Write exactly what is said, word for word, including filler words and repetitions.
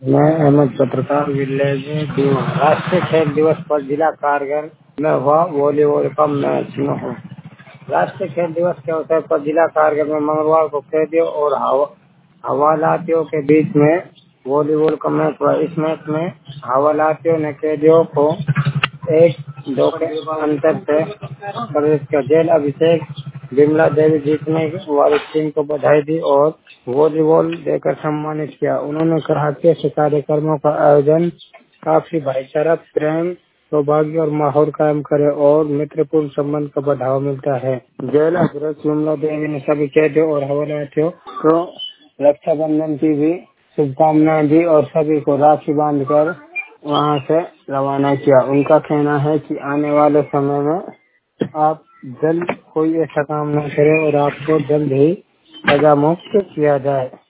मैं अहमद पत्रकार विलेज दीवा राष्ट्रीय खेल दिवस पर जिला कारगिल में हुआ वॉलीबॉल का मैच में हूँ। राष्ट्रीय खेल दिवस के अवसर पर जिला कारगिल में मंगलवार को कैदियों और हवा, हवालातियों के बीच में वॉलीबॉल का मैच हुआ। इस मैच में हवालातियों ने कैदियों को एक दो के अंतर से प्रवेश किया। जेल अभिषेक बिमला देवी जीतने वाली टीम को बधाई दी और वॉलीबॉल देकर सम्मानित किया। उन्होंने कहा कि ऐसे कार्यक्रमों का आयोजन काफी भाईचारा, प्रेम, सौभाग्य और माहौल कायम करे और मित्रपूर्ण संबंध का बढ़ावा मिलता है। जेल अभिषेक बिमला देवी ने सभी कैदियों और हवालातियों को रक्षाबंधन की भी शुभकामनाएं दी और सभी को राखी बांधकर वहां से रवाना किया। उनका कहना है कि आने वाले समय में आप जल्द कोई ऐसा काम न करें और आपको जल्द ही सजा मुक्त किया जाए।